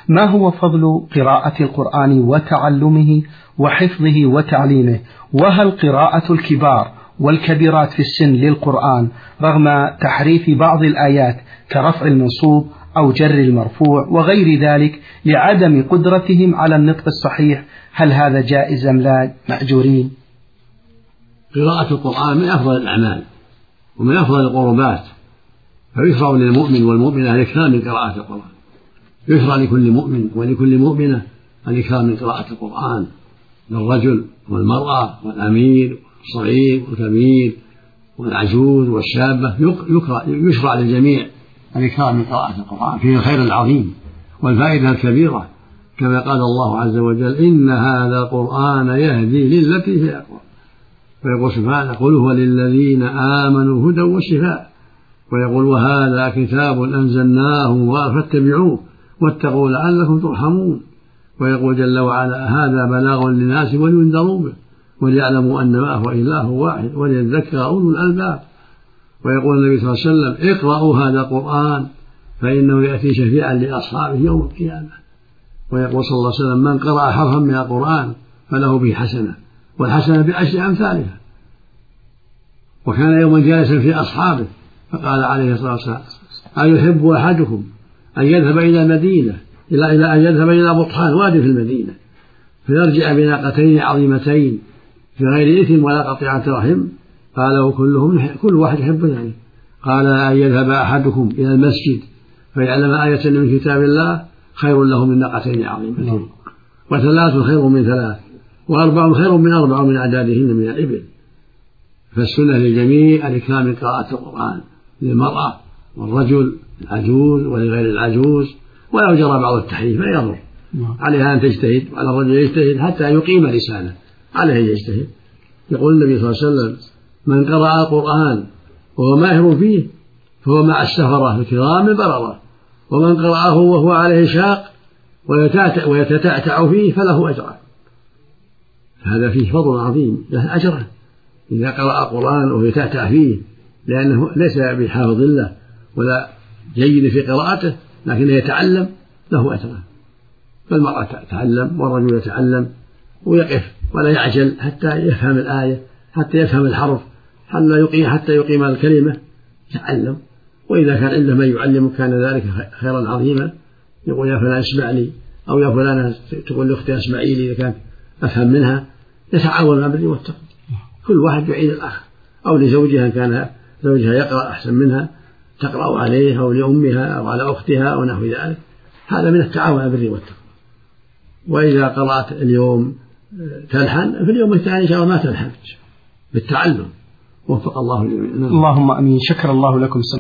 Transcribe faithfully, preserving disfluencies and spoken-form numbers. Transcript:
ما هو فضل قراءة القرآن وتعلمه وحفظه وتعليمه؟ وهل قراءة الكبار والكبيرات في السن للقرآن رغم تحريف بعض الآيات كرفع المنصوب أو جر المرفوع وغير ذلك لعدم قدرتهم على النطق الصحيح، هل هذا جائز أم لا مأجورين؟ قراءة القرآن من أفضل الأعمال ومن أفضل القربات، فيشرع للمؤمن والمؤمنة الإكثار من قراءة القرآن، يشرع لكل مؤمن ولكل مؤمنة الإكثار من قراءة القرآن، للرجل والمرأة والأمير والصغير والكبير والعجوز والشابة، يشرع للجميع الإكثار من قراءة القرآن، فيه الخير العظيم والفائدة الكبيرة، كما قال الله عز وجل: إن هذا القرآن يهدي للتي هي أقوم. ويقول سبحانه: قل هو للذين آمنوا هدى وشفاء. ويقول: وهذا كتاب أنزلناه فاتبعوه واتقوا لعلكم ترحمون. ويقول جل وعلا: هذا بلاغ للناس ولينذروا به وليعلموا أنما هو إله واحد وليذكر أولو الألباب. ويقول النبي صلى الله عليه وسلم: اقرأوا هذا القرآن فإنه يأتي شفيعا لأصحابه يوم القيامة. ويقول صلى الله عليه وسلم: من قرأ حرفا من القرآن فله به حسنة، والحسنة بعشر أمثالها. وكان يوما جالسا في أصحابه فقال عليه الصلاة والسلام: أيحب أحدكم أن يذهب إلى المدينة إلى إلى أن يذهب إلى بطحان وادي في المدينة فيرجع بناقتين عظيمتين في غير إثم ولا قطيعة رحم؟ قالوا كلهم كل واحد يحب ذلك. قال: أن يذهب أحدكم إلى المسجد فيعلم آية من كتاب الله خير له من ناقتين عظيمتين، وثلاث خير من ثلاث، وأربع خير من أربع من أعدادهن من الإبل. فالسنة للجميع الإكثار من قراءة القرآن، للمرأة والرجل، العجوز ولغير العجوز، ولو جرى بعض التحريف لا يضر، عليها أن تجتهد، وعلى الرجل يجتهد حتى يقيم لسانه، عليه يجتهد. يقول النبي صلى الله عليه وسلم: من قرأ القرآن وهو ماهر فيه فهو مع السفرة الكرام البررة، ومن قرأه وهو عليه شاق ويتتعتع فيه فله أجران. هذا فيه فضل عظيم، له أجران إذا قرأ القرآن وهو يتعتع فيه، لأنه ليس بحافظ الله ولا جيد في قراءته، لكن يتعلم له أجران. فالمرأة تتعلم والرجل يتعلم ويقف ولا يعجل حتى يفهم الآية، حتى يفهم الحرف، حتى يقيم حتى يقيم الكلمة، يتعلم. وإذا كان عنده من يعلم كان ذلك خيرا عظيما. يقول: يا فلان اسمع لي، أو يا فلانة تقول لأختها اسمعي لي إذا كانت أفهم منها، يتعاون مع البر والتقوى، كل واحد يعين الآخر. أو لزوجها كان زوجها يقرأ أحسن منها تقرأ عليه، أو لأمها أو على أختها أو نحو ذلك، هذا من التعاون على البر والتقوى. وإذا قرأت اليوم تلحن، في اليوم الثاني إن شاء الله ما تلحن بالتعلم. وفق الله الجميع. اللهم أمين. شكر الله لكم.